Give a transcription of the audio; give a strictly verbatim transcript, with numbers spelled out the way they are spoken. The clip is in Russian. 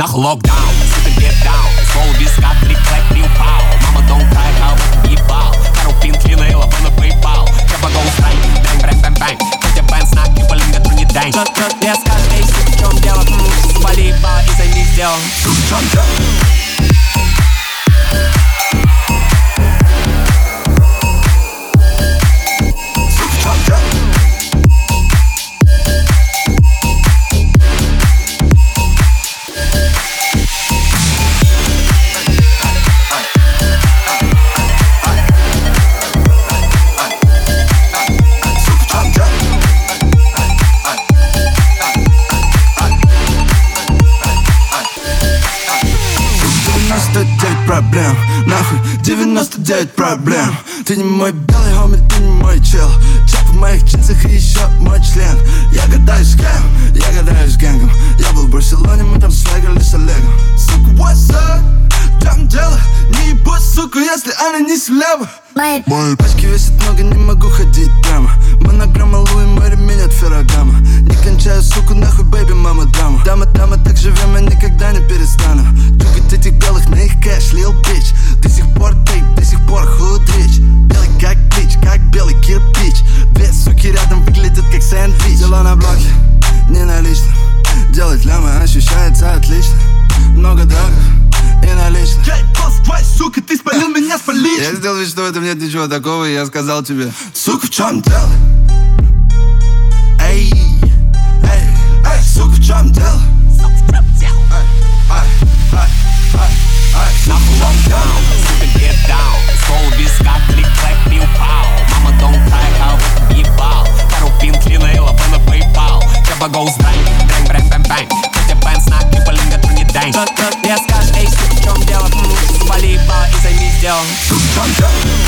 Нахуй локдаун, сука, get down. Сол виска, три клэк, три упал. Мама, don't cry, кого ебал. Пару пинкли на элабы на PayPal. Кэпа гоу страйк, бэнг, бэнг, бэнг, бэнг. Хотя бэн снак, и блин, это не дэнг. Я скажу, эй, сука, в чем дело? Свали ебало и займись делом. Сука, в чем дело? девяносто девять проблем, нахуй, девяносто девять проблем. Ты не мой белый хоми, ты не мой чел. Чап в моих джинсах и еще мой член. Я гадаю с кем, я гадаю с гэнгом. Я был в Барселоне, мы там свегали с Олегом. Сука, what's up? Там дело, не ебу, сука, если она не слева. Мои пачки весят много, не могу ходить прямо. Монограмма Луи, мой ремень от Феррагама. Не кончаю, сука, нахуй, бэйби, мама, дама. Дама, дама, так живем, я никогда не перестану. Трогать этих белых на их кэш, лил бич. До сих пор тейп, до сих пор худрич. Белый как клич, как белый кирпич. Две суки рядом выглядят как сэндвич. Дела на блоке, не налично. Делать лямы ощущается отлично. Много драгов и наличных. Эй, босс, твой, сука, ты спалил меня с поличным. Я сделал вид, что в этом нет ничего такого, и я сказал тебе: сука, в чем дело? Эй, эй, эй, сука, в чем дело? Сука, в чем дело? Эй, эй, эй, эй, нахуй локдаун, сука, get down. Сол виска, три клэк, три упал. Мама, don't cry, кого ебал. Пару пинкли на элабы на PayPal. Кэпа гоу страйк, бэнг, бэнг, бэнг, бэнг. Хотя бэн снак, и блин, это не дэнг. Я скажу, эй, сука, в чем дело? Свали ебало и займись делом. сука, в чем дело?